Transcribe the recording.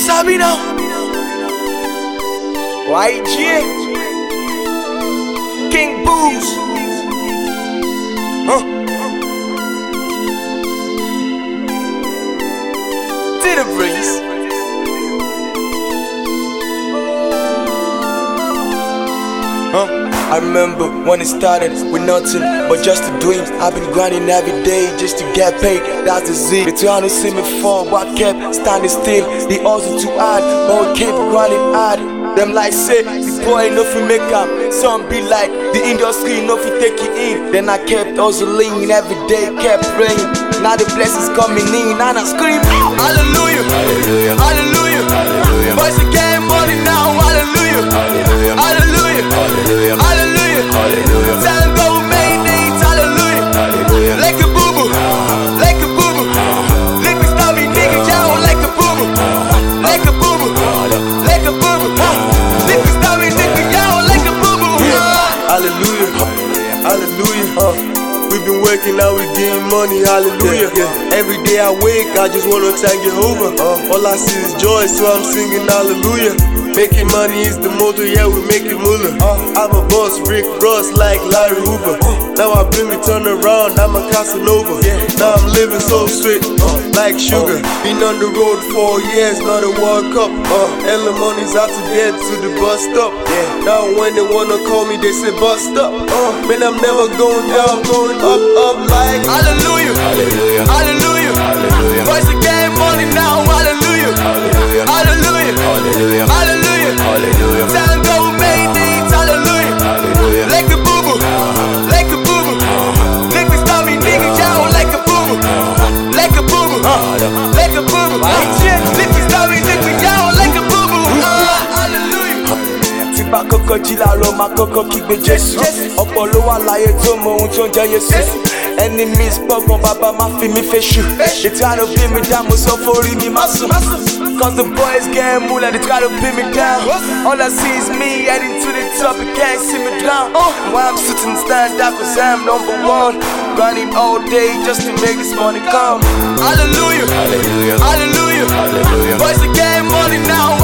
sabi now. YG, King Booze. To the breeze. I remember when it started with nothing but just a dream. I've been grinding every day just to get paid. That's the Z. They trying to see me fall, but I kept standing still. They also too hard, but we kept grinding hard. Them like say, the boy no fi make am. Some be like, the industry no fi take it in. Then I kept hustling every day, kept praying. Now the blessings coming in, and I scream, hallelujah, hallelujah, hallelujah, hallelujah. Boys again money now, hallelujah, hallelujah, hallelujah, hallelujah, hallelujah, hallelujah. Time go main needs, hallelujah, hallelujah. Like a boo boo, like a boo boo. Lick me stop me nigga, y'all like a boo boo, like a boo boo, like a boo boo. Lick me stop me nigga, y'all like a boo boo. Hallelujah, hallelujah. We've been working now, we getting money, hallelujah. Every day I wake, I just wanna thank Jehovah. All I see is joy, so I'm singing hallelujah. Making money is the motto, yeah, we make it moolah. I'm a boss, Rick Ross like Larry Hoover. Now I bring me turn around, I'm a Casanova. Now I'm living so straight, like sugar. Been on the road 4 years, not a World Cup. Hella money's out to get to the bus stop. Now when they wanna call me, they say bust up. Man, I'm never going down, going up like hallelujah, hallelujah, hallelujah, hallelujah. Boys again money now, hallelujah, hallelujah, hallelujah, hallelujah, hallelujah, hallelujah. Time go main needs, hallelujah, hallelujah. Like a boo boo, like a boo boo. Lick me stop me nigga, y'all like a boo boo, like a boo boo, like a boo boo. Lick me stop me nigga, y'all like a boo boo. Hallelujah. Tí bá kọ́kọ́ jí láàárọ̀ máa kọ́kọ́ kígbe Jésù. Ọ̀pọ̀ ló wà láyé tó mọ ohun tó ń jẹ́ Jésù. Enemies gbọ́ngàn bàbá má fi mí fẹ́ṣù. They try to beat me down, mo sọ forí mi má sùn. Cause the boys getting moolah, they try to beat me down. All I see is me heading to the top, you can't see me down. Why I'm sitting stand up, cause I'm #1. Grinding all day just to make this money come. Hallelujah, hallelujah, hallelujah, hallelujah. Boys are getting money now,